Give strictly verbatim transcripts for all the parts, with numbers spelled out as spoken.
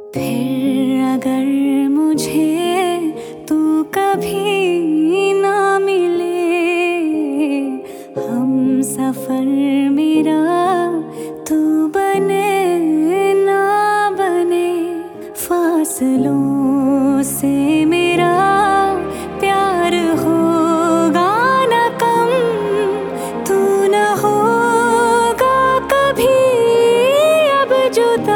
फिर अगर मुझे तू कभी ना मिले, हम सफर मेरा तू बने ना बने, फासलों से मेरा प्यार होगा न कम, तू न होगा कभी अब जुदा।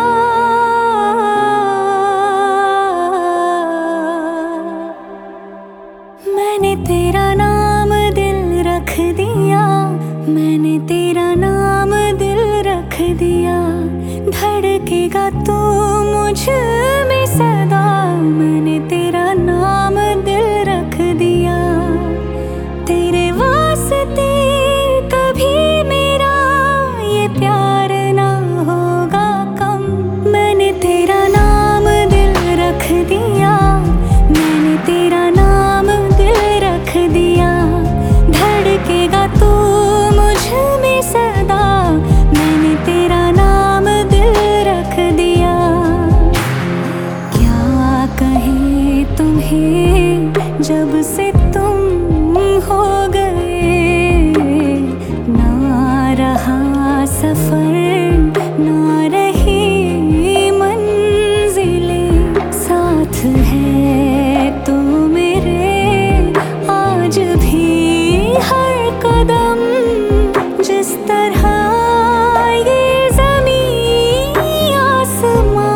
मैंने तेरा नाम दिल रख दिया, मैंने तेरा नाम दिल रख दिया, धड़केगा तू मुझ में सदा। मैंने तेरा नाम दिल रख दिया, तेरे वास्ते कभी मेरा ये प्यार ना होगा कम। मैंने तेरा नाम दिल रख दिया, मैंने तेरा नाम दिल रख दिया, धड़केगा तू मुझ में सदा। मैंने तेरा नाम दिल रख दिया। क्या कहे तुम्हें जब से तुम हो गए, ना रहा सफर ना रही मंजिलें, साथ है तू मेरे आज भी हर कदम। जिस तरह ये ज़मीं आसमां,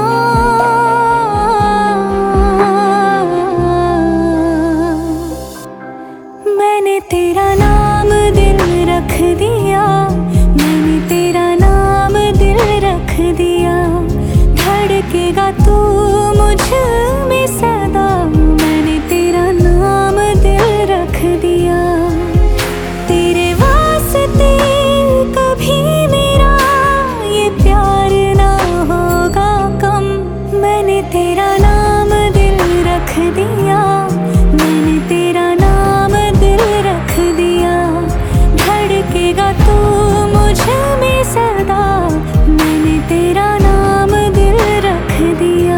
मैंने तेरा नाम दिल रख दिया, मैंने तेरा नाम दिल रख दिया, धड़केगा तू मुझ में सदा। मैंने तेरा नाम दिल रख दिया, तेरे वास्ते कभी मेरा ये प्यार ना होगा कम। मैंने तेरा नाम दिल रख दिया, मैंने तेरा नाम दिल रख दिया, धड़केगा तू मुझ में सदा। मैंने तेरा नाम दिल रख दिया।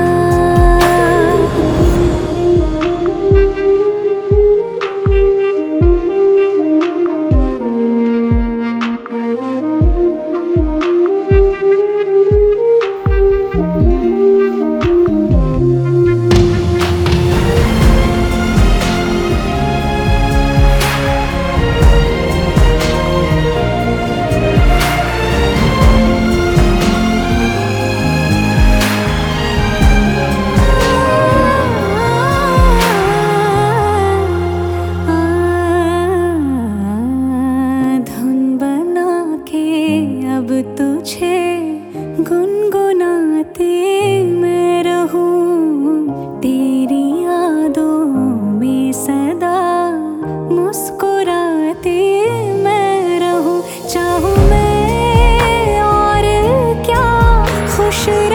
अब तुझे गुनगुनाती मैं रहूं, तेरी यादों में सदा मुस्कुराती मैं रहूं। चाहूं मैं और क्या खुश